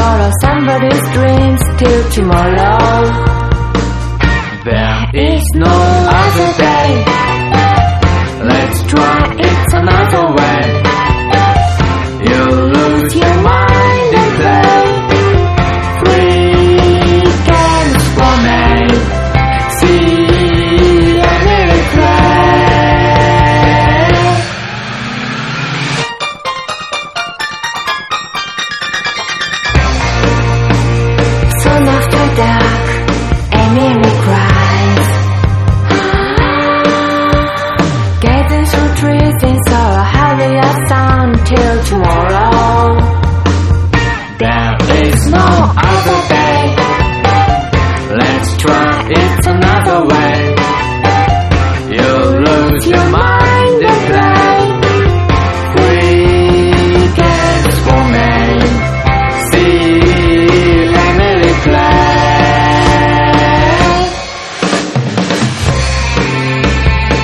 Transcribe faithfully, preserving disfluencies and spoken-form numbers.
follow somebody's dreams till tomorrow. There is no other day. Let's try it another way. You lose your mind and play free games for me. See and really play. Soon after dark, Emily cries, getting through trees in so hurry up sound till tomorrow. There is no other